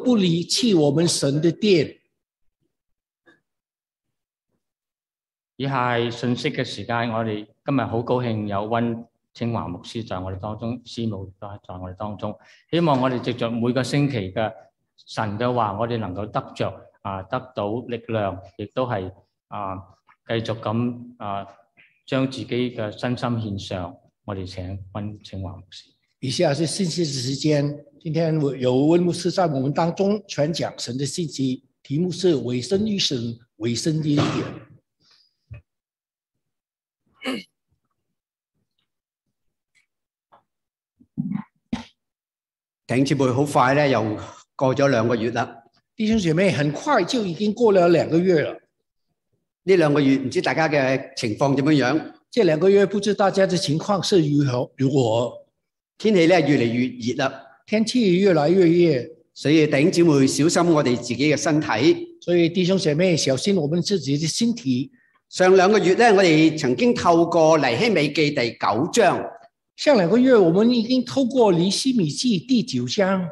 不離棄我們神的殿。 以下係信息嘅時間，我哋今日好高興有溫清華牧師在我哋當中，師母都在我哋當中。希望我哋藉着每個星期嘅神嘅話，我哋能夠得到力量，亦都係繼續咁將自己嘅身心獻上。我哋請溫清華牧師。 以下是信息的時間，今天有溫牧師在我們當中傳講神的信息，題目是委身於神，委身於典。 弟兄姊妹，好快咧，又過咗2個月啦。 弟兄姐妹，很快就已經過了2個月了。 呢2個月唔知大家嘅情況點樣樣？ 這2個月不知大家的情況是如何？天氣咧越嚟越熱啦，天氣越來越熱， 所以弟兄姊妹小心我哋自己嘅身體。 所以弟兄姐妹小心我們自己的身體。 上2個月咧，我哋曾經透過尼希米記第9章。 上2個月，我們已經透過尼希米記第9章，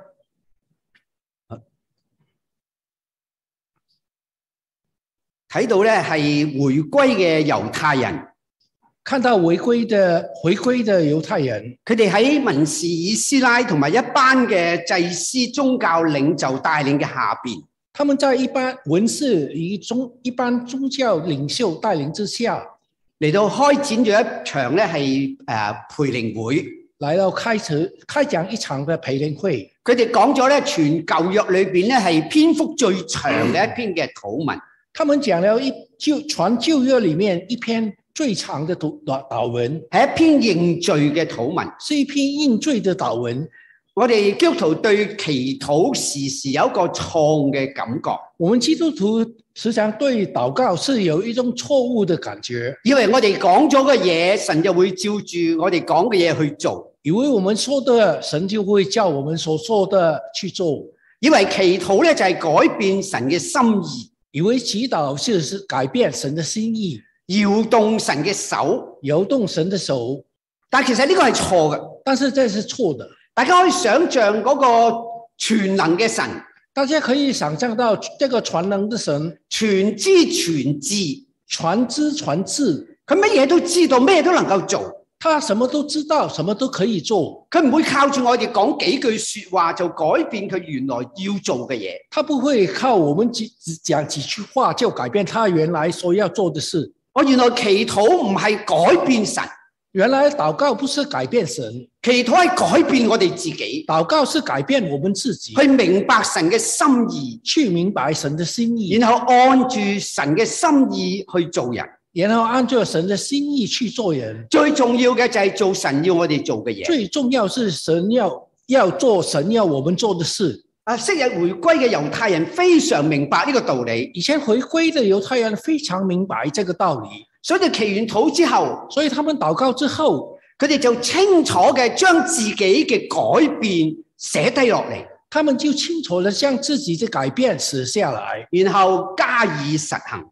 睇到咧係回歸嘅猶太人， 看到回歸的猶太人， 佢哋喺文士以斯拉同埋一班嘅祭司宗教領袖帶領嘅下邊， 他們在一班文士與一班宗教領袖帶領之下，嚟到開展咗一場咧係培靈會，嚟到開講一場嘅培靈會。 佢哋講咗咧全舊約裏邊咧係篇幅最長嘅一篇嘅禱文。 他們講了全舊約裏面一篇最長嘅禱文， 係一篇認罪嘅禱文， 是一篇認罪嘅禱文。 我哋基督徒對祈禱時時有一個錯嘅感覺。 我們基督徒時常對禱告是有一種錯誤的感覺， 以為我哋講咗嘅嘢，神就會照住我哋講嘅嘢去做。 以為我們說的，神就會照我們所說的去做。 以為祈禱咧就係改變神嘅心意， 以為祈禱是改變神的心意， 搖動神嘅手， 搖動神的手。 但其實呢個係錯嘅， 但是這是錯的。 大家可以想象嗰個全能嘅神， 大家可以想象到這個全能的神， 全知全智， 全知全智， 佢乜嘢都知道，乜嘢都能夠做， 他什麼都知道，什麼都可以做。 佢唔會靠住我哋講幾句說話就改變佢原來要做嘅嘢， 他不會靠我們講幾句話就改變他原來所要做的事。 原來祈禱唔係改變神， 原來禱告不是改變神， 祈禱係改變我哋自己。 禱告是改變我們自己， 去明白神嘅心意， 去明白神的心意， 然後按住神嘅心意去做人， 然後按照神的心意去做人。 最重要嘅就係做神要我哋做嘅嘢。 最重要是神要做神要我們做的事。 昔日回歸嘅猶太人非常明白呢個道理， 以前回歸的猶太人非常明白這個道理， 所以就祈完禱之後， 所以他們禱告之後， 佢哋就清楚嘅將自己嘅改變寫低落嚟， 他們就清楚地將自己的改變寫下來， 然後加以實行，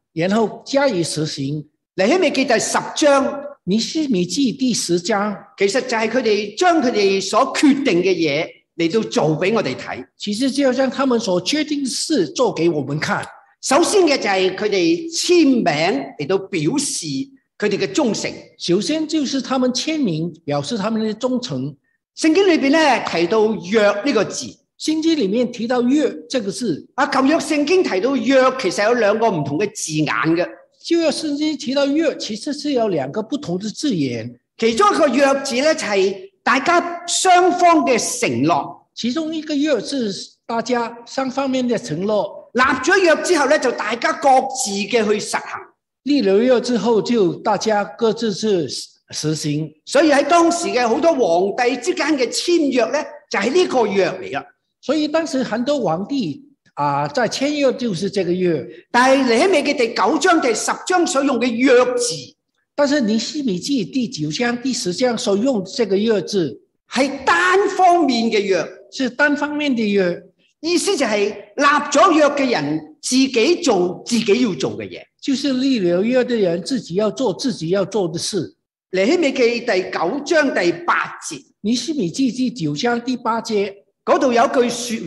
尼希米記第10章， 尼希米記第10章， 其實就係佢哋將佢哋所決定嘅嘢嚟到做俾我哋睇。 其實就要將他們所決定的事做給我們看。 首先嘅就係佢哋簽名嚟到表示佢哋嘅忠誠。 首先就是他們簽名表示他們的忠誠。 聖經裏邊咧提到約呢個字， 聖經裏面提到約這個字。 舊約聖經提到約其實有2個唔同嘅字眼嘅。 舊約聖經提到約其實是有2個不同的字眼， 其中一個約字咧就係大家雙方嘅承諾。 其中一個約是大家雙方面的承諾。 立咗約之後咧，就大家各自嘅去實行。 立了約之後，就大家各自去實行。 所以喺當時嘅好多皇帝之間嘅簽約咧，就係呢個約嚟噶。 所以當時很多皇帝在簽約就是這個約。 但係尼希米記第9章第10章所用嘅約字， 但是尼希米記第9章第10章所用這個約字係單方面嘅約， 是單方面的約。 意思就係立咗約嘅人自己做自己要做嘅嘢， 就是立了約的人自己要做自己要做的事。 尼希米記第9章第8節， 尼希米記第9章第8節嗰度有句說話，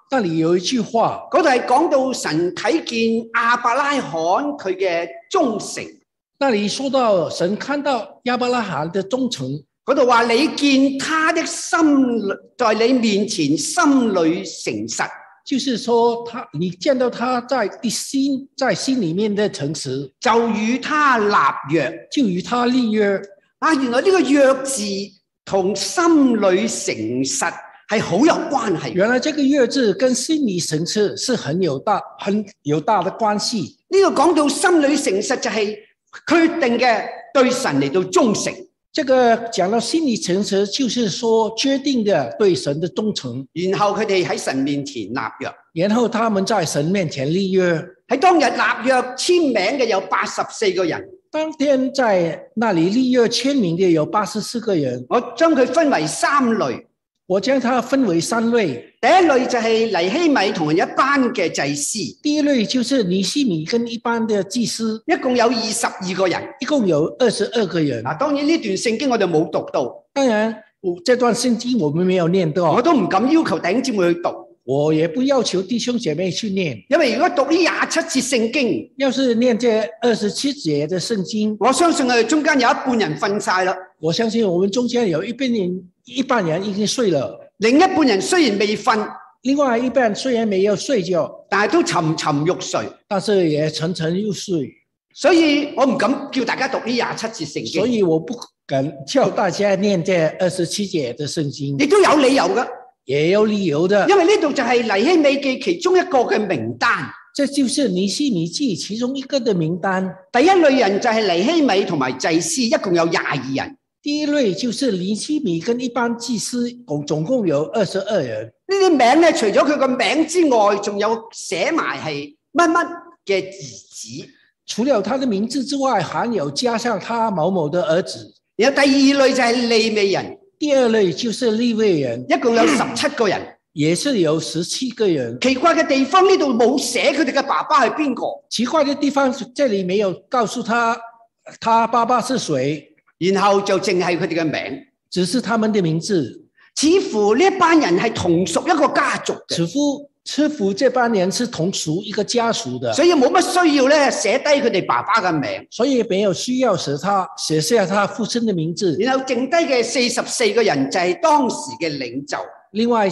那裡有一句話， 嗰度係講到神睇見亞伯拉罕佢嘅忠誠。 那裡說到神看到亞伯拉罕的忠誠， 嗰度話你見他的心在你面前心裏誠實， 就是說你見到他在心裡面的誠實， 就與他立約， 就與他立約。 啊，原來呢個約字同心裏誠實係好有關係。 原來這個約字跟心裡誠實是很有大的關係。 呢個講到心裏誠實就係決定嘅對神嚟到忠誠。 這個講到心裡誠實，就是說決定的對神的忠誠。 然後佢哋喺神面前立約， 然後他們在神面前立約。 喺當日立約簽名嘅有84個人。 當天在那裡立約簽名的有84個人。 我將佢分為3類。 我將它分為3類。 第一類就係尼希米同一班嘅祭司。 第一類就是尼希米跟一班的祭司， 一共有22個人。 一共有22個人。 當然呢段聖經我哋冇讀到。 當然，這段聖經我們沒有念到。 我都唔敢要求弟兄姊妹去讀。 我也不要求弟兄姐妹去念。 因為如果讀呢27節聖經， 要是念這27節的聖經， 我相信我哋中間有一半人瞓晒啦。 我相信我們中間有一半人已經睡了。 另一半人雖然未瞓， 另外一半雖然沒有睡覺， 但係都沉沉欲睡， 但是也沉沉欲睡。 所以我唔敢叫大家讀呢27節聖經。 所以我不敢叫大家念這27節的聖經。 亦都有理由嘅， 也有理由的。 因為呢度就係尼希米記其中一個嘅名單。 這就是尼希米記其中一個的名單。 第一類人就係尼希米同埋祭司，一共有22人。 第一類就是尼希米跟一班祭司，總共有22人。 呢啲名咧，除咗佢個名之外，仲有寫埋係乜乜嘅兒子。 除了他的名字之外，還有加上他某某的兒子。 然後第二類就係利未人。 第二類就是利未人， 一共有17個人。 也是有17個人。 奇怪嘅地方，呢度冇寫佢哋嘅爸爸係邊個。 奇怪的地方，這裡沒有告訴他爸爸是誰。 然後就淨係佢哋嘅名， 只是他們的名字。 似乎呢一班人係同屬一個家族嘅。 似乎這班人是同屬一個家族的， 所以冇乜需要咧寫低佢哋爸爸嘅名， 所以沒有需要寫下他父親的名字。 然後剩低嘅44個人就係當時嘅領袖。 另外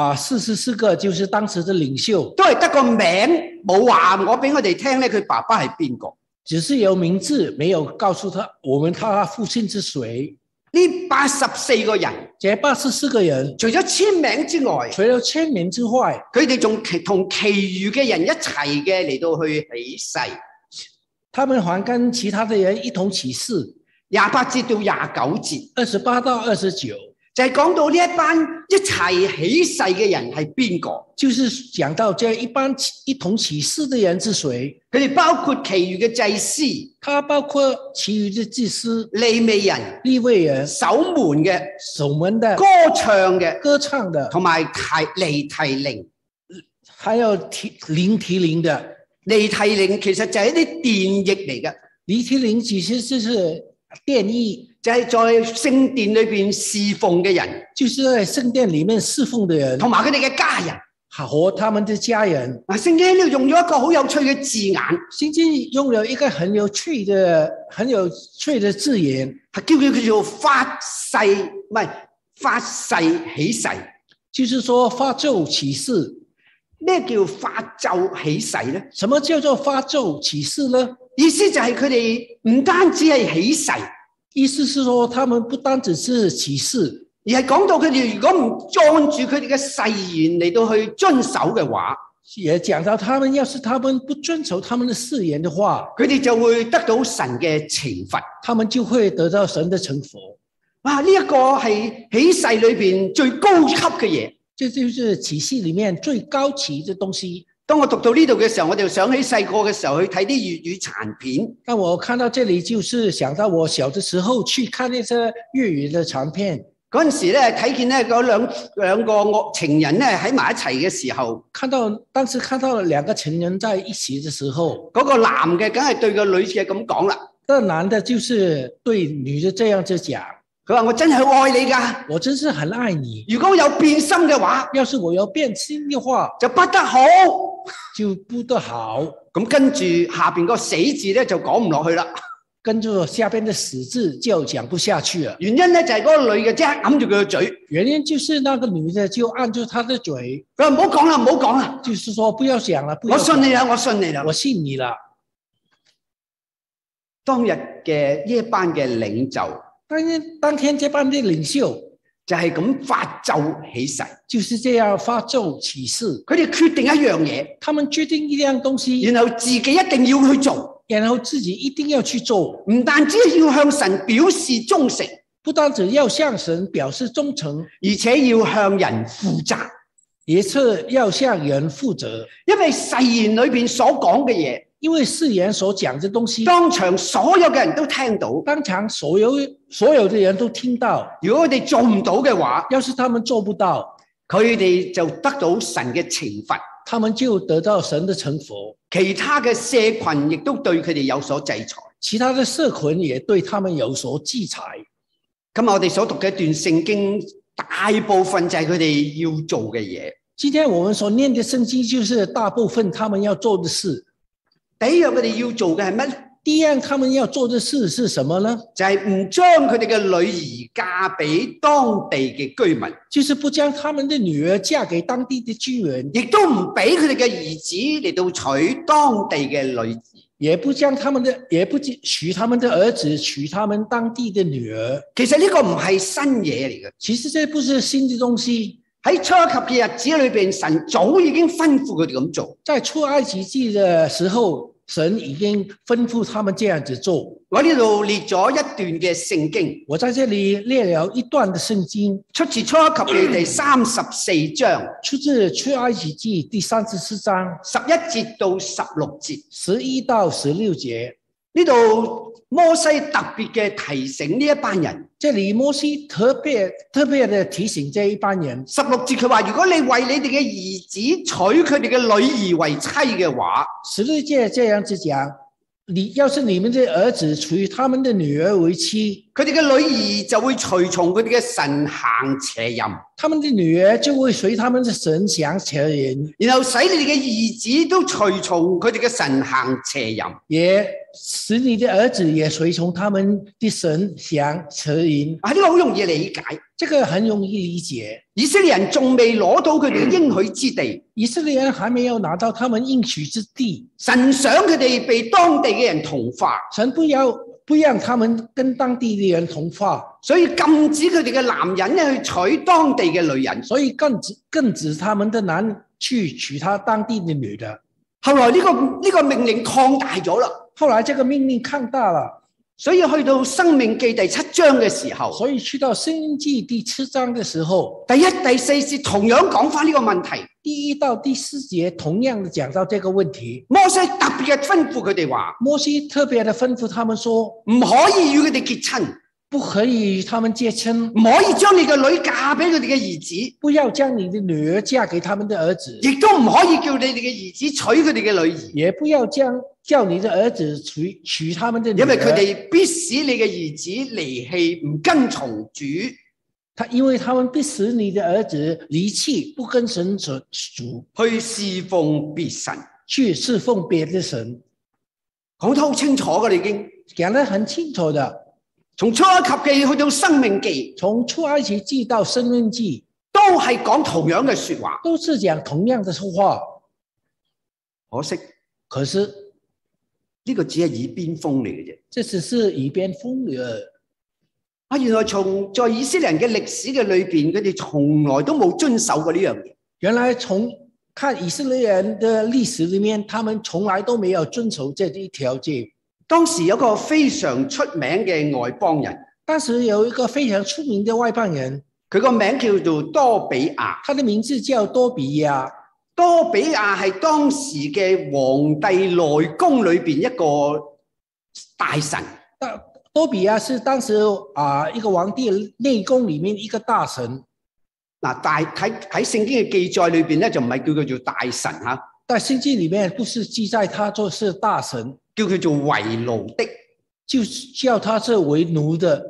44個就是當時的領袖， 都係得個名，冇話我俾我哋聽咧，佢爸爸係邊個。 只是有名字，沒有告訴他父親是誰。 呢84個人， 這84個人， 除咗簽名之外， 佢哋仲同其餘嘅人一齊嘅嚟到去起誓。 他們還跟其他的人一同起誓。 28節到29節 ，28到29。 就係講到呢一班一齊起誓嘅人係邊個？ 就是講到這一班一同起誓的人是誰？ 佢哋包括其餘嘅祭司， 他包括其餘的祭司、 利未人、守門嘅、歌唱嘅，同埋尼提寧， 還有尼提寧的。 尼提寧其實就係一啲電譯嚟嘅。 尼提寧其實就是電譯。 就係在聖殿裏邊侍奉嘅人， 就是在聖殿裏面侍奉的人， 同埋佢哋嘅家人， 和他們的家人。 聖經呢度用咗一個好有趣嘅字眼， 聖經用了一個很有趣的字眼， 叫做發誓，唔係發誓起誓， 就是說發咒起誓。 咩叫發咒起誓呢？ 什麼叫做發咒起誓呢？ 意思就係佢哋唔單止係起誓。 意思是說，他們不單只是起誓， 而係講到佢哋如果唔按住佢哋嘅誓言嚟到去遵守嘅話， 也講到他們要是他們不遵守他們的誓言的話， 佢哋就會得到神嘅懲罰， 他們就會得到神的懲罰。 哇！呢一個係起誓裏邊最高級嘅嘢， 這就是起誓裏面最高級嘅東西。 當我讀到呢度嘅時候，我就想起細個嘅時候去睇啲粵語殘片。 當我看到這裡，就是想到我小的時候去看那些粵語的殘片。 嗰陣時咧，睇見咧嗰兩個情人咧喺埋一齊嘅時候， 當時看到兩個情人在一起嘅時候， 嗰個男嘅梗係對個女嘅咁講啦。 那男的就是對女的這樣子講。 佢話我真係愛你㗎， 我真是很愛你。 如果我有變心嘅話， 要是我有變心嘅話， 就不得好， 就不得好。 咁跟住下邊個死字咧就講唔落去啦。 跟住下邊的死字就講不下去了。 原因咧就係嗰個女嘅即刻揞住佢個嘴。 原因就是那個女的就按住她的嘴。 佢話唔好講啦，唔好講啦。 就是說不要講了， 我信你啦，我信你啦， 我信你啦。 當日嘅呢一班嘅領袖， 當天這班的領袖就係咁發咒起誓， 就是這樣發咒起誓。 佢哋決定一樣嘢， 他們決定一樣東西， 然後自己一定要去做， 然後自己一定要去做， 唔單止要向神表示忠誠， 不單止要向神表示忠誠， 而且要向人負責， 也是要向人負責。 因為誓言裏邊所講嘅嘢， 因為誓言所講嘅東西， 當場所有嘅人都聽到， 當場所有的人都聽到。 如果佢哋做唔到嘅話， 要是他們做不到， 佢哋就得到神嘅懲罰， 他們就得到神的懲罰。 其他嘅社群亦都對佢哋有所制裁， 其他的社群也對他們有所制裁。 今日我哋所讀嘅一段聖經，大部分就係佢哋要做嘅嘢。 今天我們所念的聖經，就是大部分他們要做的事。 第一樣佢哋要做嘅係乜？ 第一樣他們要做的事是什麼呢？ 就係唔將佢哋嘅女兒嫁俾當地嘅居民， 就是不將他們的女兒嫁給當地的居民， 亦都唔俾佢哋嘅兒子嚟到娶當地嘅女兒， 也不許他們的兒子娶他們當地的女兒。 其實呢個唔係新嘢嚟嘅， 其實這不是新的東西。 喺出埃及嘅日子裏邊，神早已經吩咐佢哋咁做。 在出埃及記的時候，神已經吩咐他們這樣子做。 我呢度列咗一段嘅聖經， 我在這裏列了一段的聖經， 出自出埃及記第34章， 出自出埃及記第34章 11節到16節 ，11到16節。 呢度摩西特別嘅提醒呢一班人， 這裏摩西特別的提醒這一班人。 16節佢話：如果你為你哋嘅兒子娶佢哋嘅女兒為妻嘅話 ，16節這樣子講，要是你們的兒子娶他們的女兒為妻， 佢哋嘅女兒就會隨從佢哋嘅神行邪淫， 他們的女兒就會隨他們的神行邪淫， 然後使你哋嘅兒子都隨從佢哋嘅神行邪淫， 也使你的兒子也隨從他們的神行邪淫。 呢個好容易理解， 這個很容易理解。 以色列人仲未攞到佢哋嘅應許之地， 以色列人還沒有拿到他們應許之地， 神想佢哋被當地嘅人同化， 神不讓他們跟當地的人同化， 所以禁止佢哋嘅男人咧去娶當地嘅女人， 所以禁止他們的男去娶他當地的女的。 後來呢個命令擴大咗啦， 後來這個命令擴大了， 所以去到申命記第7章嘅時候， 所以去到申命記第7章嘅時候， 第1、第4節同樣講翻呢個問題， 第1到第4節同樣的講到這個問題。 摩西特別嘅吩咐佢哋話， 摩西特別的吩咐他們說， 唔可以與佢哋結親， 不可以與他們結親， 唔可以將你嘅女嫁俾佢哋嘅兒子， 不要將你的女兒嫁給他們的兒子， 亦都唔可以叫你哋嘅兒子娶佢哋嘅女兒， 也不要叫你的兒子娶他們的女兒， 因為佢哋必使你嘅兒子離棄唔跟從主， 因為他們必使你的兒子離棄不跟神主， 去侍奉別神， 去侍奉別的神， 講得好清楚嘅，已經講得很清楚的。 從出埃及記去到申命記， 從出埃及記到申命記， 都係講同樣嘅說話， 都是講同樣的說話。可是呢個只係耳邊風嚟嘅啫， 這只是耳邊風嚟。 原來在以色列人嘅歷史嘅裏邊，佢哋從來都冇遵守過呢樣嘢。 原來從看以色列人的歷史裏面，他們從來都沒有遵守這一條誡。 當時有個非常出名嘅外邦人， 當時有一個非常出名的外邦人， 佢個名叫做多比亞， 他的名字叫多比亞。 多比亞係當時嘅皇帝內宮裏邊一個大臣。 多比亞是當時一個皇帝內宮裏面一個大臣。 嗱，喺聖經嘅記載裏邊咧，就唔係叫佢做大臣吓， 在聖經裏面不是記載他就是大臣， 叫佢做為奴的， 就叫他是為奴的。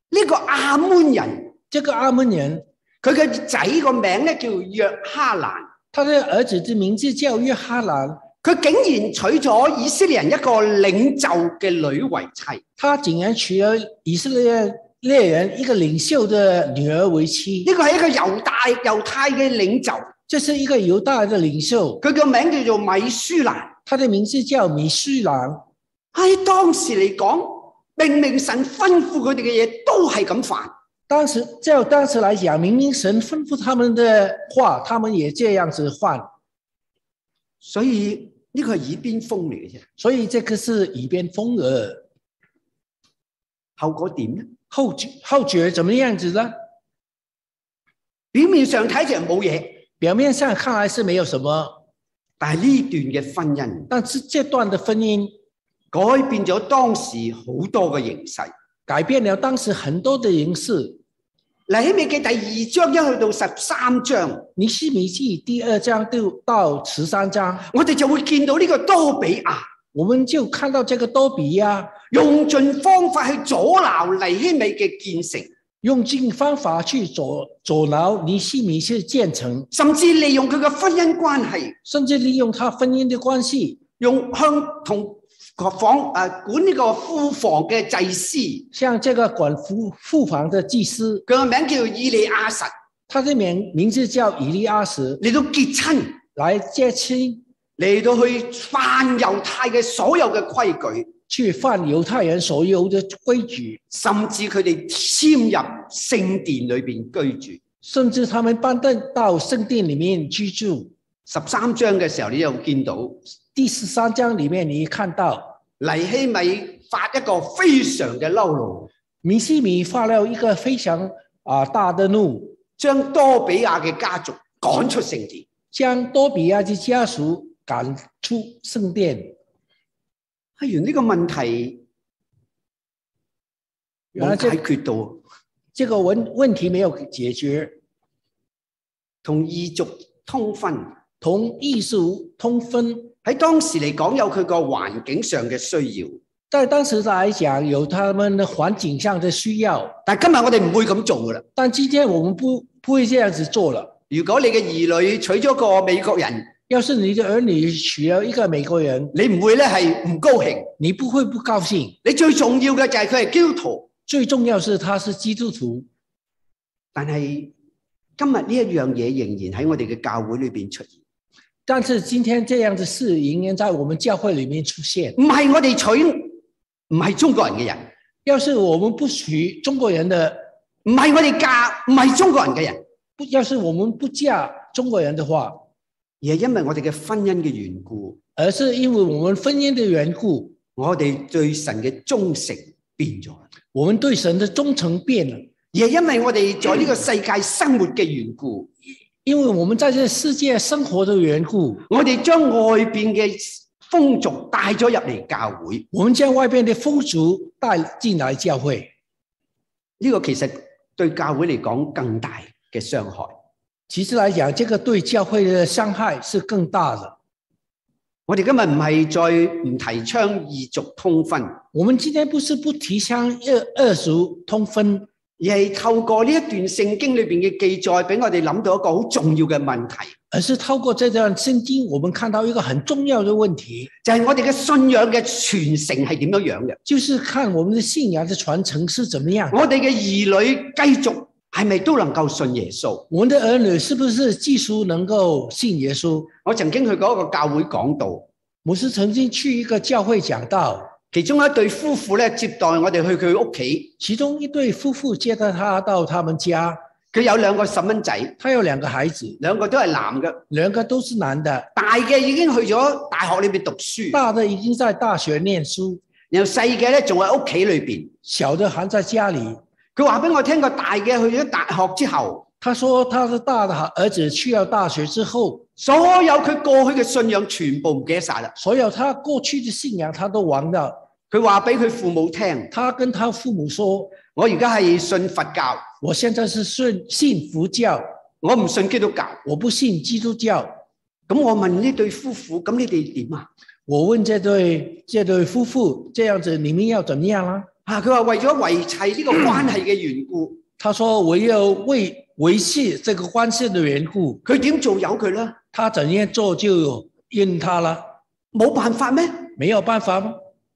呢個亞捫人， 這個亞捫人， 佢嘅仔個名咧叫約哈蘭， 他的兒子的名字叫約哈蘭。 佢竟然娶咗以色列人一個領袖嘅女為妻。 他竟然娶了以色列人一個領袖的女兒為妻。 呢個係一個猶太嘅領袖， 這是一個猶大的領袖， 佢個名叫做米舒蘭， 他的名字叫米舒蘭。 喺當時嚟講，明明神吩咐佢哋嘅嘢都係咁犯。 當時來講，明明神吩咐他們的話，他們也這樣子犯。 所以呢個係耳邊風嚟嘅啫。 所以這個是耳邊風兒。 後果點呢？ 後果怎麼樣子呢？ 表面上睇就冇嘢， 表面上看來是沒有什麼， 但係呢段嘅婚姻， 但是這段的婚姻改變咗當時好多嘅形勢， 改變了當時很多的形勢。 尼希米記第2章一去到13章， 尼希米記第2章到13章， 我哋就會見到呢個多比亞， 我們就看到這個多比亞用盡方法去阻撓尼希米嘅建成， 用盡方法去阻撓尼希米去建成， 甚至利用佢嘅婚姻關係， 甚至利用他婚姻的關係， 用向同管呢個庫房嘅祭司， 像這個管庫房的祭司， 佢個名叫以利亞實， 他的名字叫以利亞實， 嚟到結親， 來結親， 嚟到去犯猶太嘅所有嘅規矩， 去犯猶太人所有的規矩， 甚至佢哋遷入聖殿裏邊居住， 甚至他們搬到聖殿裏面居住。 13章嘅時候，你又見到第13章裏面，你看到尼希米發一個非常嘅嬲怒， 尼希米發了一個非常大的怒， 將多比亞嘅家族趕出聖殿， 將多比亞的家屬趕出聖殿。 原來呢個問題冇解決到， 這個問題沒有解決， 同異族通婚， 同異族通婚喺當時嚟講有佢個環境上嘅需要， 在當時來講有他們的環境上的需要， 但今日我哋唔會咁做噶啦。 但今天我們不會這樣子做了。 如果你嘅兒女娶咗個美國人， 要是你的兒女娶了一個美國人， 你唔會咧係唔高興， 你不會不高興。 你最重要嘅就係佢係基督徒， 最重要是他是基督徒。 但係今日呢一樣嘢仍然喺我哋嘅教會裏邊出現。 但是今天這樣的事仍然在我們教會裏面出現。 唔係我哋娶唔係中國人嘅人， 要是我們不娶中國人的， 唔係我哋嫁唔係中國人嘅人， 要是我們不嫁中國人的話， 而係因為我哋嘅婚姻嘅緣故， 而是因為我們婚姻的緣故， 我哋對神嘅忠誠變咗， 我們對神的忠誠變了， 而係因為我哋在呢個世界生活嘅緣故， 因為我們在這個世界生活的緣故， 我哋將外邊嘅風俗帶咗入嚟教會， 我們將外邊的風俗帶進來教會， 呢個其實對教會嚟講更大嘅傷害。 其實來講，這個對教會的傷害是更大的。 我哋今日唔係再唔提倡異族通婚， 我們今天不是不提倡二族通婚， 而係透過呢一段聖經裏邊嘅記載，俾我哋諗到一個好重要嘅問題。 而是透過這段聖經，我們看到一個很重要的問題， 就係我哋嘅信仰嘅傳承係點樣樣嘅？ 就是看我們的信仰的傳承是怎麼樣。 我哋嘅兒女繼續係咪都能夠信耶穌？ 我們的兒女是不是繼續能夠信耶穌？ 我曾經去過一個教會講道， 我是曾經去一個教會講道， 其中一對夫婦咧接待我哋去佢屋企， 其中一對夫婦接待他到他們家。 佢有2個細蚊仔， 他有2個孩子 ，2個都係男嘅 ，2個都是男的。 大嘅已經去咗大學裏邊讀書， 大的已經在大學念書， 然後細嘅咧仲喺屋企裏邊， 小的還在家裏。 佢話俾我聽，個大嘅去咗大學之後， 他說他的大的兒子去了大學之後， 所有佢過去嘅信仰全部唔記得晒啦， 所有他過去的信仰他都忘了。 佢話俾佢父母聽， 他跟他父母說： 我而家係信佛教， 我現在是信佛教， 我唔信基督教， 我不信基督教。 咁我問呢對夫婦，咁你哋點啊？ 我問這對夫婦，這樣子你們要怎麼樣啊？ 佢話為咗維繫呢個關係嘅緣故， 他說為了為維繫這個關係的緣故， 佢點做由佢啦？ 他怎樣做就任他啦， 冇辦法咩？ 沒有辦法嗎？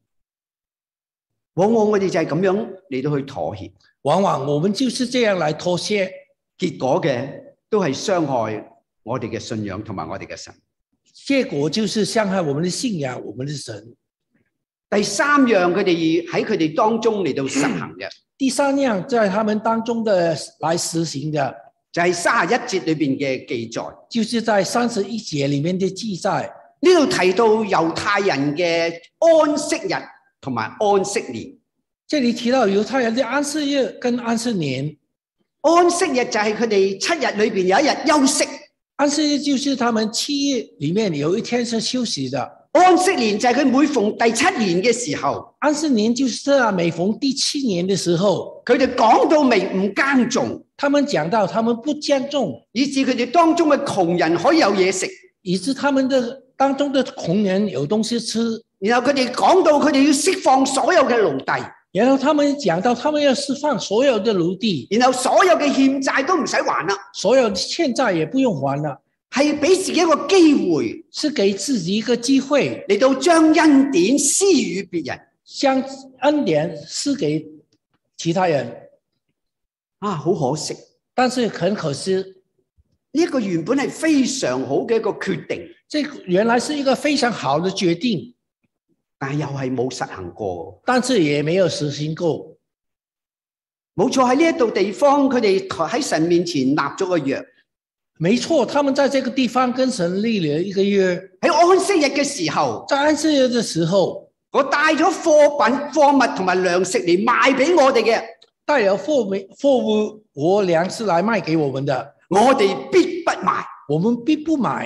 往往我哋就係咁樣嚟到去妥協， 往往我們就是這樣來妥協， 結果嘅都係傷害我哋嘅信仰同埋我哋嘅神。 結果就是傷害我們的信仰，我們的神。 第三樣佢哋喺佢哋當中嚟到實行嘅， 第三樣在他們當中的來實行的， 就係31節裏邊嘅記載， 就是在31節裏面的記載。 呢度提到猶太人嘅安息日同埋安息年。 這裏提到猶太人的安息日跟安息年。 安息日就係佢哋7日裏邊有一日休息， 安息日就是他們7日裏面有一天是休息的。 安息年就係佢每逢第7年嘅時候， 安息年就是每逢第7年的時候， 佢哋講到明唔耕種， 他們講到他們不耕種， 以致佢哋當中嘅窮人可以有嘢食， 以致他們的當中的窮人有東西吃。 然後佢哋講到佢哋要釋放所有嘅奴隸， 然後他們講到他們要釋放所有的奴隸， 然後所有嘅欠債都唔使還啦， 所有的欠債也不用還了。 係俾自己一個機會， 是給自己一個機會嚟到將恩典施予別人， 將恩典施給其他人。 好可惜， 但是很可惜， 呢一個原本係非常好嘅一個決定， 這原來是一個非常好的決定， 但係又係冇實行過， 但是也沒有實行過。 冇錯，喺呢一度地方，佢哋喺神面前立咗個約。 沒錯，他們在這個地方跟神立了一個約。 喺安息日嘅時候， 在安息日的時候， 我帶咗貨物同埋糧食嚟賣俾我哋嘅， 帶了貨物和糧食來賣給我們的， 我哋必不賣， 我們必不買。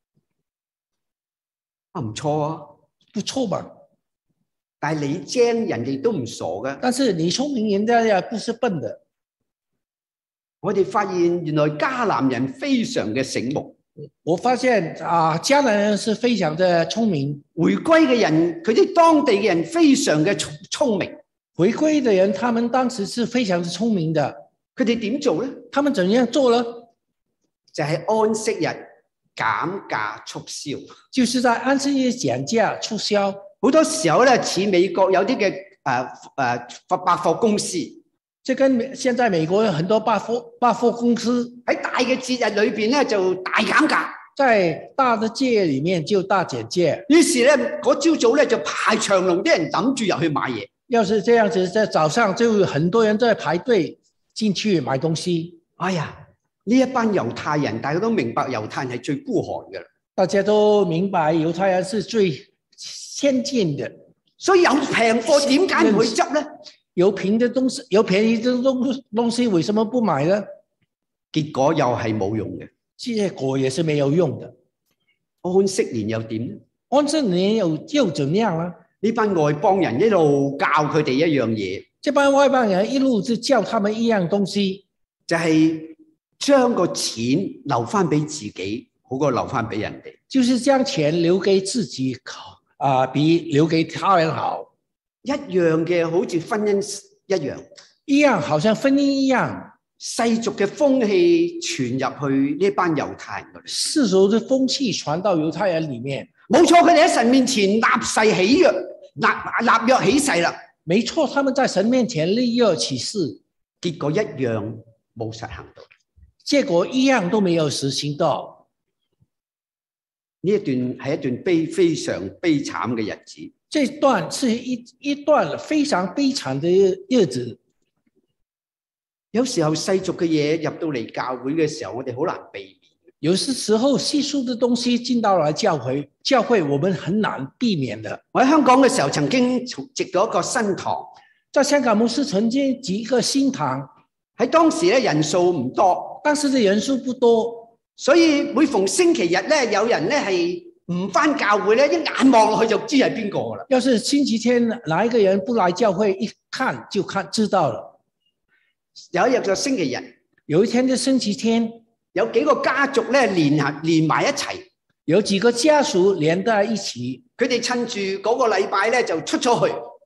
唔錯啊， 不錯吧？ 但係你精，人哋都唔傻嘅。 但是你聰明，人家也不是笨的。 我哋發現原來迦南人非常嘅醒目。 我發現迦南人是非常的聰明。 回歸嘅人，佢哋當地嘅人非常嘅聰明。 回歸的人，他們當時是非常的聰明的。 佢哋點做咧？ 他們怎樣做呢？ 就係安息日減價促銷。 就是在安息日減價促銷。 好多時候咧，似美國有啲嘅百貨公司。 這跟現在美國有很多百貨公司喺大嘅節日裏邊咧就大減價， 在大的節日裏面就大減價。 於是咧嗰朝早咧就排長龍，啲人等住入去買嘢。 要是這樣子，在早上就有很多人在排隊進去買東西。 哎呀，呢一班猶太人，大家都明白猶太人係最孤寒嘅啦。 大家都明白猶太人是最先進的， 所以有平貨點解唔會執咧？ 有便宜的東西，有便宜的東西，為什麼不買呢？ 結果又係冇用嘅， 結果也是沒有用的。 安息年又點呢？ 安息年又怎樣呢？ 呢班外邦人一路教佢哋一樣嘢， 這班外邦人一路就教他們一樣東西， 就係將個錢留翻俾自己，好過留翻俾人哋。 就是將錢留給自己比留給他人好。 一樣嘅，好似婚姻一樣，好像婚姻一樣，世俗嘅風氣傳入去呢班猶太人嗰度， 世俗嘅風氣傳到猶太人裏面。 冇錯，佢哋喺神面前立誓起約，立約起誓啦。 沒錯，他們在神面前立約起誓， 結果一樣冇實行到， 結果一樣都沒有實行到。 呢一段係一段非常悲慘嘅日子。 這段是一段非常悲慘的日子。 有時候世俗嘅嘢入到嚟教會嘅時候，我哋好難避免。 有時候世俗的東西進到來教會我們很難避免的。 我喺香港嘅時候，曾經植咗一個新堂。 在香港牧師曾經植一個新堂， 喺當時咧人數唔多， 當時的人數不多， 所以每逢星期日咧，有人咧係唔返教會咧，一眼望落去就知係邊個噶啦。 要是星期天哪一個人不來教會，一看就知道了。 有一日就星期日， 有一天就星期天， 有幾個家族咧連埋一齊， 有幾個家屬連在一起， 佢哋趁住嗰個禮拜咧就出咗去，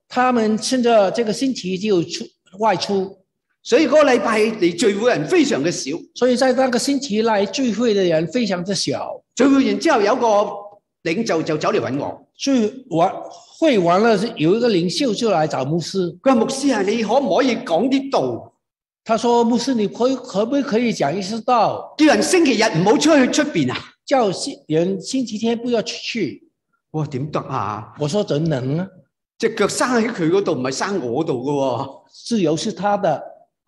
他們趁着這個星期就外出， 所以嗰個禮拜嚟聚會人非常嘅少。 所以在那個星期來聚會的人非常之小。 聚會完之後，有個領袖就走嚟揾我。 會完了，有一個領袖就來找牧師。 佢話牧師啊，你可唔可以講啲道？ 他說牧師，你可不可以講一次道？ 叫人星期日唔好出去出邊啊！ 叫人星期天不要出去。 哇，點得啊？ 我說怎能啊？ 隻腳生喺佢嗰度，唔係生我度噶喎。 自由是他的。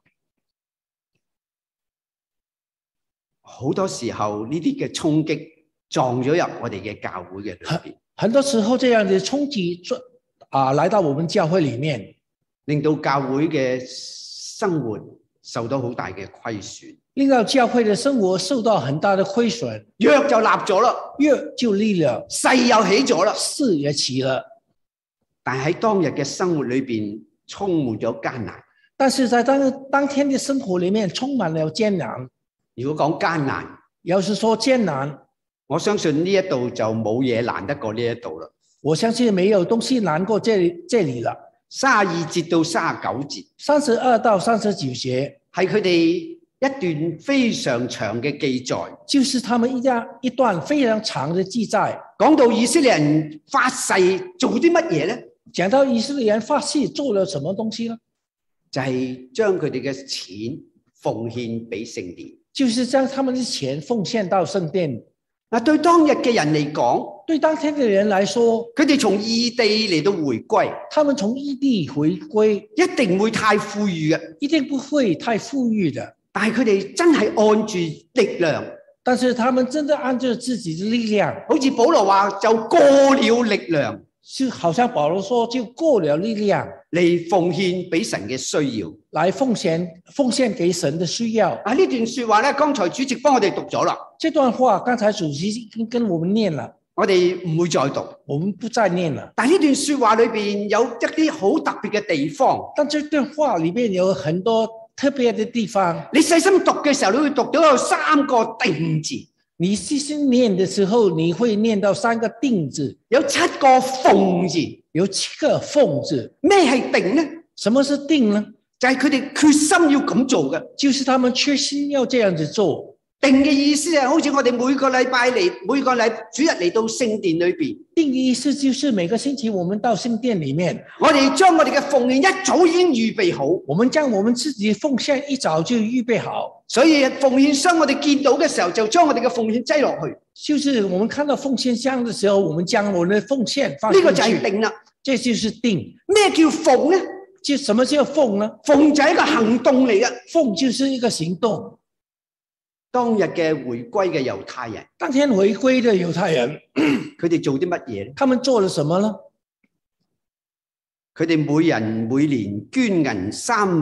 好多時候呢啲嘅衝擊撞咗入我哋嘅教會嘅裏邊。 很多時候這樣的衝擊來到我們教會裏面， 令到教會嘅生活受到好大嘅虧損， 令到教會的生活受到很大的虧損。 約就立咗啦， 約就立了， 誓又起咗啦， 誓也起了。 但喺當日嘅生活裏邊充滿咗艱難。 但是在當天的生活裏面充滿了艱難。 如果講艱難， 要是說艱難， 我相信呢一度就冇嘢難得過呢一度啦。 我相信沒有東西難過這裏了。 32節到39節 ，32到39節係佢哋一段非常長嘅記載， 就是他們一段非常長的記載。 講到以色列人發誓做啲乜嘢咧？ 講到以色列人發誓做了什麼東西呢？ 就係將佢哋嘅錢奉獻俾聖殿， 就是將他們的錢奉獻到聖殿。 嗱，對當日嘅人嚟講， 對當天嘅人來說， 佢哋從異地嚟到回歸， 他們從異地回歸， 一定會太富裕嘅， 一定不會太富裕的。 但係佢哋真係按住力量， 但是他們真的按照自己的力量， 好似保羅話就過了力量， 就好像保羅說就過了力量嚟奉獻俾神嘅需要， 來奉獻給神的需要。 啊，呢段說話咧，剛才主席幫我哋讀咗啦。 這段話剛才主席已經跟我們念了， 我哋唔會再讀， 我們不再念了。 但係呢段說話裏邊有一啲好特別嘅地方， 但這段話裏面有很多特別的地方。 你細心讀嘅時候，你會讀到有3個定字。 你細心念的時候，你會念到3個定字， 有7個奉字， 有7個奉字。 咩係定呢？ 什麼是定呢？ 就係佢哋決心要咁做嘅， 就是他們決心要這樣子做。 定嘅意思係好似我哋每個禮拜嚟，每個主日嚟到聖殿裏邊。 定嘅意思就是每個星期我們到聖殿裏面， 我哋將我哋嘅奉獻一早已經預備好。 我們將我們自己奉獻一早就預備好。 所以奉獻箱我哋見到嘅時候，就將我哋嘅奉獻擠落去。 就是我們看到奉獻箱的時候，我們將我們的奉獻放進去。 呢個就係定啦， 這就是定。 咩叫奉呢？ 就什麼叫奉呢？ 奉就係一個行動嚟嘅， 奉就是一個行動。 當日嘅回歸嘅猶太人， 當天回歸的猶太人， 佢哋做啲乜嘢呢？ 他們做了什麼呢？ 佢哋每人每年捐銀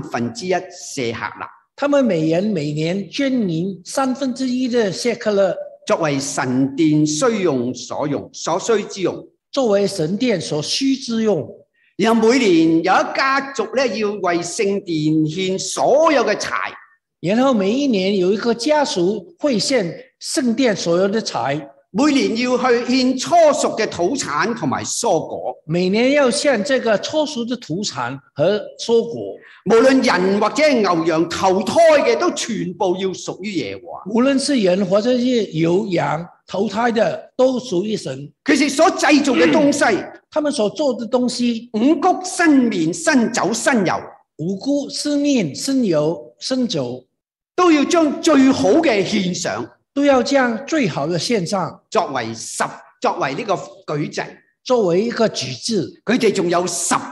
1/3舍客勒。 他們每人每年捐銀1/3的舍客勒， 作為神殿需用所需之用。 作為神殿所需之用。 然後每年有一家族咧，要為聖殿獻所有嘅柴。 然後每一年有一個家屬會獻聖殿所有的柴， 每年要去獻初熟嘅土產同埋蔬果。 每年要獻這個初熟的土產和蔬果。 無論人或者係牛羊投胎嘅，都全部要屬於耶和華。 無論是人或者是牛羊投胎的，都屬於神。 佢哋所製造嘅東西， 他們所做的東西， 五穀、新麵、新酒、新油， 五穀、新麵、新油、新酒， 都要將最好嘅獻上， 都要將最好的獻上， 作為呢個舉祭， 作為一個舉祭。 佢哋仲有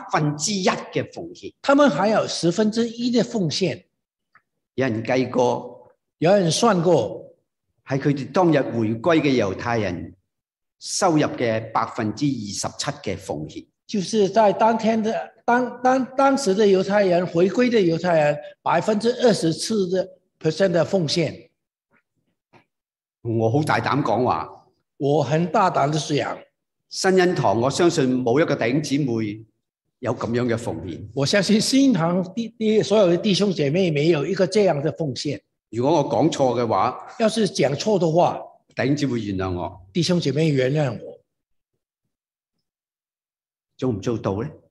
1/10嘅奉獻， 他們還有1/10的奉獻。 有人計過， 有人算過， 係佢哋當日回歸嘅猶太人收入嘅27%嘅奉獻， 就是在當天的當時的猶太人回歸的猶太人24%的奉獻。 我好大膽講話， 我很大膽的講， 新恩堂我相信冇一個弟兄姊妹有咁樣嘅奉獻。 我相信新恩堂所有的弟兄姐妹沒有一個這樣的奉獻。 如果我講錯嘅話， 要是講錯的話， 弟兄姊妹原諒我， 弟兄姐妹原諒我。 做唔做到呢？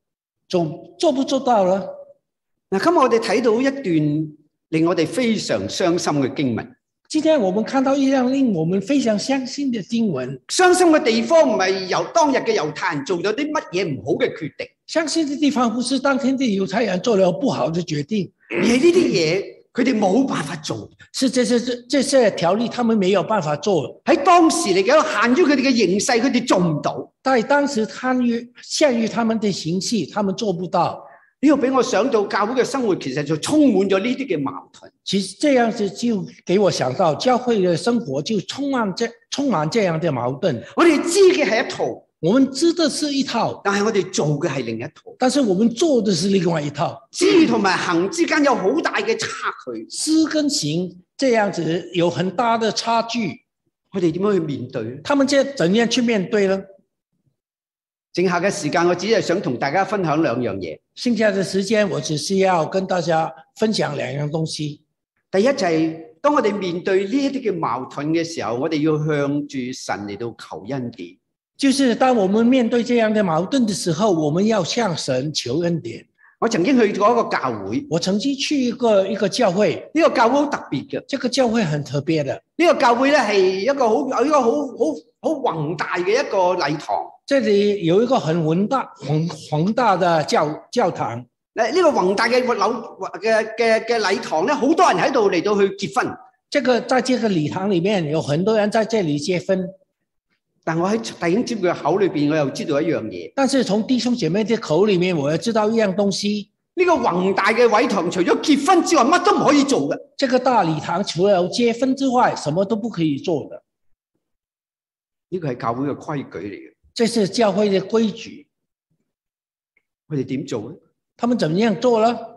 做不做到呢？ 嗱，今日我哋睇到一段令我哋非常傷心嘅經文。 今天我們看到一樣令我們非常傷心的經文。 傷心嘅地方唔係當日嘅猶太人做咗啲乜嘢唔好嘅決定， 傷心的地方不是當天的猶太人做了不好的決定， 而係呢啲嘢佢哋冇辦法做， 是這些條例他們沒有辦法做。 喺當時嚟講，限於佢哋嘅形勢，佢哋做唔到。 但係當時限於他們的形勢，他們做不到。 呢個俾我想到教會嘅生活其實就充滿咗呢啲嘅矛盾。 其實這樣子就給我想到教會嘅生活就充滿這樣的矛盾。 我哋知嘅係一套， 我們知的是一套， 但係我哋做嘅係另一套。 但是我們做的是另外一套。 知同埋行之間有好大嘅差距， 知跟行這樣子有很大的差距。 我哋點樣去面對？ 他們怎樣去面對呢？ 剩下嘅時間，我只係想同大家分享兩樣嘢。 剩下的時間，我只是要跟大家分享兩樣東西。 第一就係當我哋面對呢一啲嘅矛盾嘅時候，我哋要向住神嚟到求恩典。 就是當我們面對這樣的矛盾的時候，我們要向神求恩典。 我曾經去過一個教會， 我曾經去一個教會， 呢個教會好特別嘅。 這個教會很特別的。 呢個教會咧係一個好宏大嘅一個禮堂。 這裏有一個很宏大的教堂。 呢個宏大嘅禮堂咧，好多人喺度嚟到去結婚。 在這個禮堂裏面，有很多人在這裏結婚。 但我喺弟兄姊妹嘅口裏邊，我又知道一樣嘢。 但是從弟兄姐妹的口裏面，我又知道一樣東西。 呢個宏大嘅禮堂，除咗結婚之外，乜都唔可以做嘅。 這個大禮堂除了結婚之外，什麼都不可以做的。 呢個係教會嘅規矩嚟嘅。 這是教會的規矩。 佢哋點做咧？ 他們怎麼樣做呢？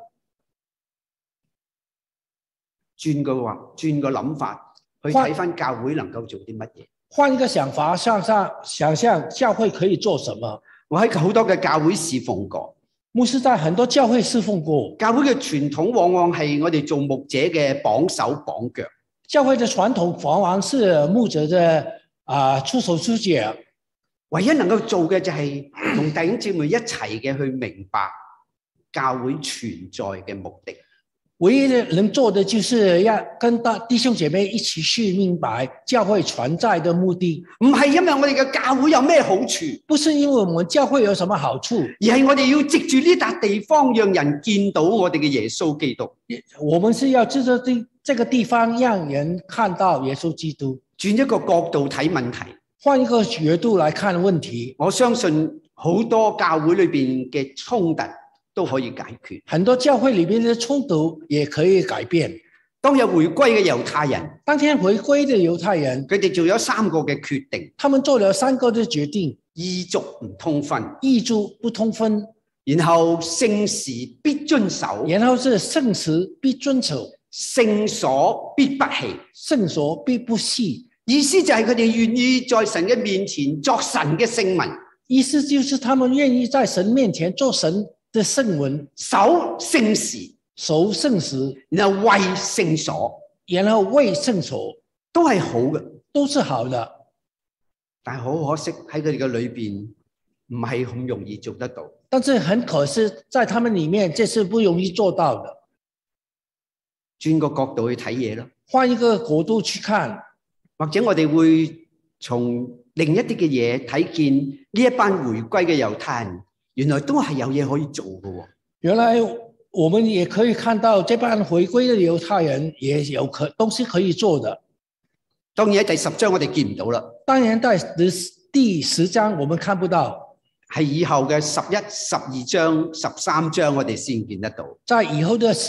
轉個諗法，去睇翻教會能夠做啲乜嘢。 換一個想法，想象教會可以做什麼。 我喺好多嘅教會侍奉過， 牧師在很多教會侍奉過。 教會嘅傳統往往係我哋做牧者嘅綁手綁腳。 教會的傳統往往是牧者的出手出腳。 唯一能夠做嘅就係同弟兄姊妹一齊嘅去明白教會存在嘅目的。 唯一能做的就是要跟弟兄姐妹一起去明白教會存在的目的。 唔係因為我哋嘅教會有咩好處， 不是因為我們教會有什麼好處， 而係我哋要藉住呢笪地方，讓人見到我哋嘅耶穌基督。 我們是要藉着這個地方，讓人看到耶穌基督。 轉一個角度睇問題。 換一個角度來看問題， 我相信好多教會裏邊嘅衝突都可以解決。 很多教會裏邊嘅衝突也可以改變。 當日回歸嘅猶太人， 當天回歸嘅猶太人， 佢哋做咗3個嘅決定。 他們做了3個嘅決定： 異族唔通婚， 異族不通婚； 然後聖時必遵守， 然後是聖時必遵守； 聖所必不棄， 聖所必不棄。 意思就係佢哋願意在神嘅面前作神嘅聖民。 意思就是他們願意在神面前做神的聖民， 守聖時， 守聖時， 然後為聖所， 然後為聖所， 都係好嘅， 都是好的。 但係好可惜喺佢哋嘅裏邊唔係咁容易做得到。 但是很可惜，在他們裏面，這是不容易做到的。 轉個角度去睇嘢咯， 換一個角度去看。 或者我哋會從另一啲嘅嘢睇見呢一班回歸嘅猶太人，原來都係有嘢可以做嘅。原來我們也可以看到，這班回歸嘅猶太人也有東西可以做的。 當然喺第10章我哋見唔到啦。 當然在第10章我們看不到， 係以後嘅11、12章、13章我哋先見得到。 在以後的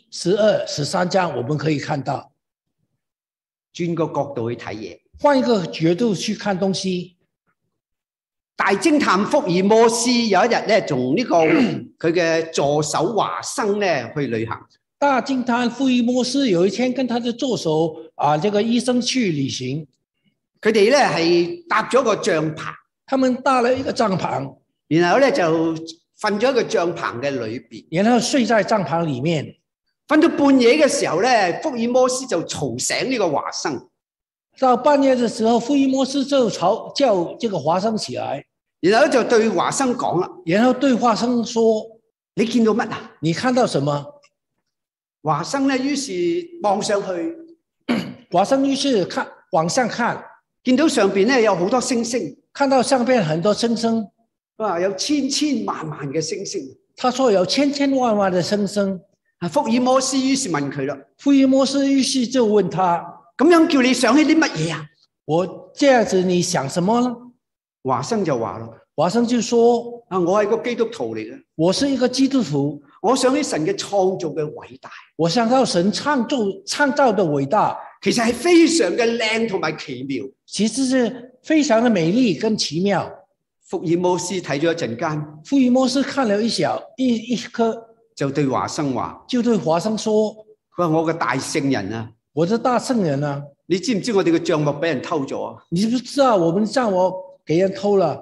11、12、13章我們可以看到。 轉個角度去睇嘢， 換一個角度去看東西。 大偵探福爾摩斯有一日咧，從呢個佢嘅助手華生咧去旅行。 大偵探福爾摩斯有一天跟他的助手這個醫生去旅行。 佢哋咧係搭咗個帳篷， 他們搭了一個帳篷， 然後咧就瞓咗一個帳篷嘅裏邊， 然後睡在帳篷裏面。 瞓到半夜嘅時候咧，福爾摩斯就嘈醒呢個華生。 到半夜嘅時候，福爾摩斯就叫這個華生起來。 然後就對華生講啦， 然後對華生說： 你見到乜啊？ 你看到什麼？ 華生咧，於是望上去， 華生於是往上看， 見到上邊咧有好多星星， 看到上邊很多星星， 有千千萬萬嘅星星。 他說有千千萬萬嘅星星。 福爾摩斯於是問佢啦， 福爾摩斯於是就問他： 咁樣叫你想起啲乜嘢啊？ 我這樣子你想什麼呢？ 華生就話咯， 華生就說： 我係個基督徒嚟嘅， 我是一個基督徒， 我想起神嘅創造嘅偉大， 我想到神創造的偉大， 其實係非常嘅靚同埋奇妙， 其實是非常的美麗跟奇妙。 福爾摩斯睇咗一陣間， 福爾摩斯看了一刻， 就對華生話： 就對華生說， 佢話我嘅大聖人啊， 我的大聖人啊， 你知唔知我哋嘅帳目俾人偷咗啊？ 你知不知道我們帳目給人偷了？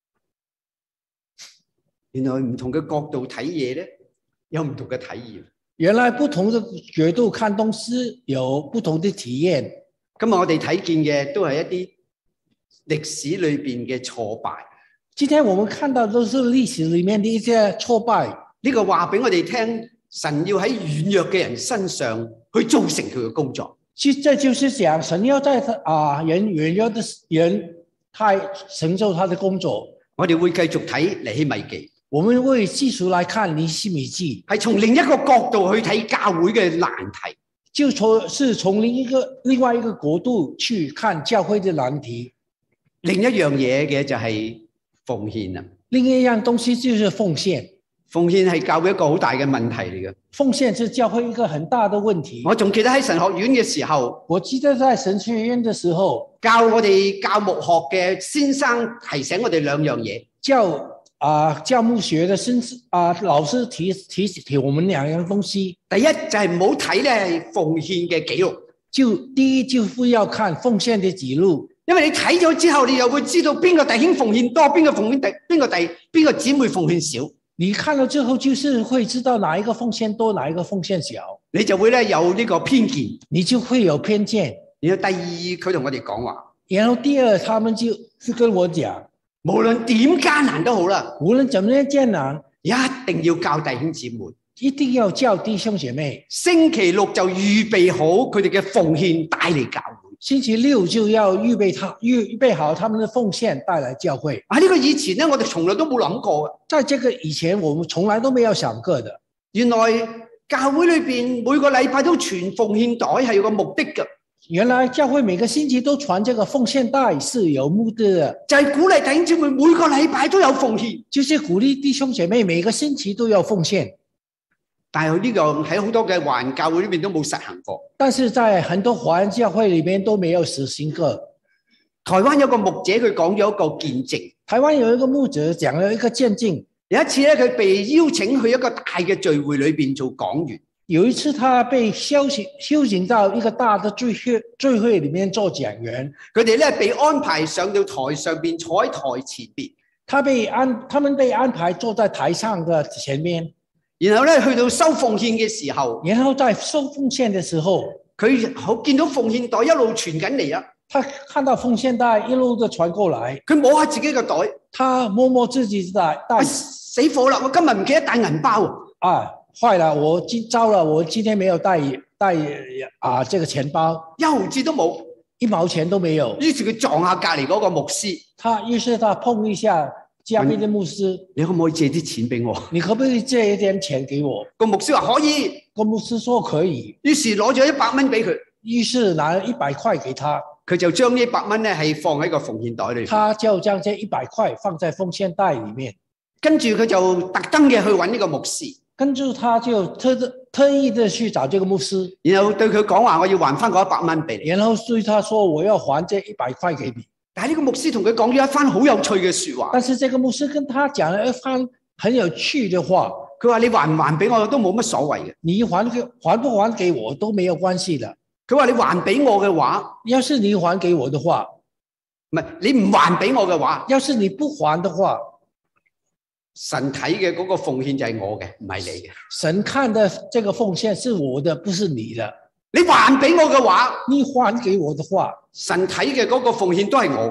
原來唔同嘅角度睇嘢咧，有唔同嘅體驗。 原來不同的角度看東西有不同的體驗。 今日我哋睇見嘅都係一啲歷史裏邊嘅挫敗。 今天我們看到都是歷史裏面的一些挫敗。 呢個話俾我哋聽，神要喺軟弱嘅人身上去做成佢嘅工作。 這就是講神要在人軟弱的人，他成就他的工作。 我哋會繼續睇尼希米記。 我們會繼續來看尼希米記， 係從另一個角度去睇教會嘅難題， 就是從另外一個角度去看教會的難題。 另一樣嘢嘅就係奉獻啦。 另一樣東西就是奉獻。 奉獻係教會一個好大嘅問題嚟嘅。 奉獻是教會一個很大的問題。 我仲記得喺神學院嘅時候， 我記得在神學院嘅時候， 教我哋教牧學嘅先生提醒我哋兩樣嘢。 教牧學的老師提我們兩樣東西。第一就係唔好睇咧奉獻嘅記錄。 第一就不要看奉獻的記錄， 因為你睇咗之後，你又會知道邊個弟兄奉獻多，邊個姊妹奉獻少。 你看了之後，就是會知道哪一個奉獻多，哪一個奉獻少， 你就會咧有呢個偏見， 你就會有偏見。 然後第二，佢同我哋講話， 然後第二，他們就是跟我講， 無論點艱難都好啦， 無論怎麼樣艱難， 一定要教弟兄姊妹， 一定要教弟兄姐妹， 星期六就預備好佢哋嘅奉獻帶嚟教會。 星期六就要預備好他們的奉獻帶來教會。 呢個以前咧，我哋從來都冇諗過嘅。 在這個以前，我們從來都沒有想過的。 原來教會裏邊每個禮拜都傳奉獻袋係有個目的嘅。 原來教會每個星期都傳這個奉獻袋是有目的的， 就係鼓勵弟兄姊妹每個禮拜都有奉獻， 就是鼓勵弟兄姐妹每個星期都要奉獻。 但係呢個喺好多嘅華人教會裏面都冇實行過。 但是在很多華人教會裏面都沒有實行過。 台灣有個牧者佢講咗一個見證。 台灣有一個牧者講了一個見證。 有一次咧，佢被邀請去一個大嘅聚會裏邊做講員。 有一次他被邀請到一個大的聚會裏面做講員。 佢哋咧被安排上到台上邊，坐喺台前邊。 他們被安排坐在台上的前面。 然後咧去到收奉獻嘅時候， 然後在收奉獻嘅時候， 佢好見到奉獻袋一路傳緊嚟啊！ 他看到奉獻袋一路的傳過來， 佢摸下自己個袋， 他摸摸自己的袋， 死火啦！我今日唔記得帶銀包啊！壞了，我今天沒有帶這個錢包， 一毫子都冇， 一毛錢都沒有。 於是佢撞下隔籬嗰個牧師， 於是他碰一下嘉賓的牧師， 你可唔可以借啲錢俾我？ 你可不可以借一點錢給我？ 個牧師話可以， 個牧師說可以， 於是攞咗100蚊俾佢， 於是拿了100塊給他， 佢就將呢100蚊咧係放喺個奉獻袋裏， 他就將這100塊放在奉獻袋裏面， 跟住佢就特登嘅去揾呢個牧師， 跟住他就特意的去找這個牧師， 然後對佢講話，我要還翻嗰100蚊俾你， 然後對他說我要還這100塊給你。 但係呢個牧師同佢講咗一番好有趣嘅說話。 但是這個牧師跟他講了一番很有趣的話。 佢話你還唔還俾我都冇乜所謂嘅。 你還不還給我都沒有關係的。 佢話你還俾我嘅話， 要是你還給我的話， 唔係你唔還俾我嘅話， 要是你不還的話， 神睇嘅嗰個奉獻就係我嘅，唔係你嘅。 神看的這個奉獻是我的，不是你的。 你還俾我嘅話， 你還給我的話， 神睇嘅嗰個奉獻都係我嘅。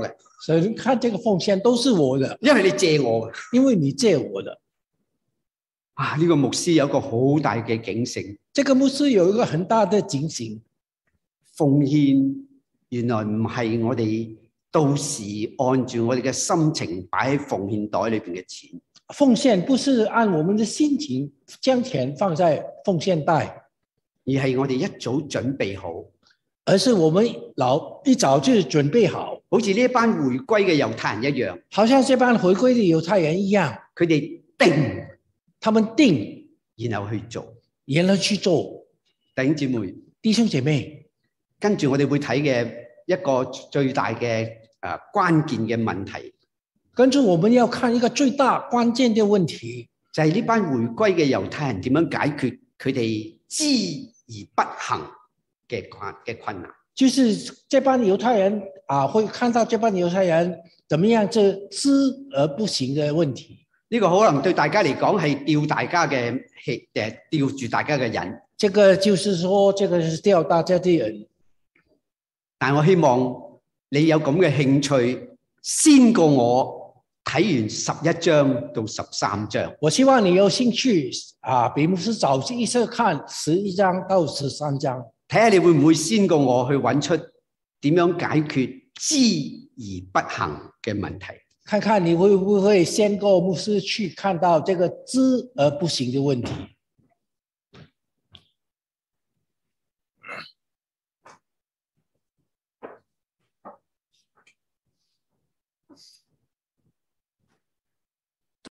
神看這個奉獻都是我的， 因為你借我嘅。 因為你借我的。 啊，呢個牧師有一個好大嘅警醒。 這個牧師有一個很大的警醒， 奉獻原來唔係我哋到時按住我哋嘅心情擺喺奉獻袋裏邊嘅錢。 奉獻不是按我們的心情將錢放在奉獻袋， 而係我哋一早準備好， 而是我們一早就準備好， 好似呢一班回歸嘅猶太人一樣， 好像這班回歸的猶太人一樣， 佢哋定， 他們定， 然後去做， 然後去做。 弟兄姊妹、 弟兄姐妹， 跟住我哋會睇嘅一個最大嘅關鍵嘅問題， 跟住我們要看一個最大關鍵嘅問題， 就係呢班回歸嘅猶太人點樣解決佢哋知而不行嘅困難。 就是這班猶太人會看到這班猶太人怎麼樣就知而不行嘅問題。 呢個可能對大家嚟講係吊大家嘅吊住大家嘅人。 這個就是說，這個是吊大家的人。 但我希望你有咁嘅興趣，先過我睇完11章到13章。 我希望你有興趣比牧師早一次看11章到13章， 睇下你會唔會先過我去揾出點樣解決知而不行嘅問題。 看看你會不會先過牧師去看到這個知而不行的問題。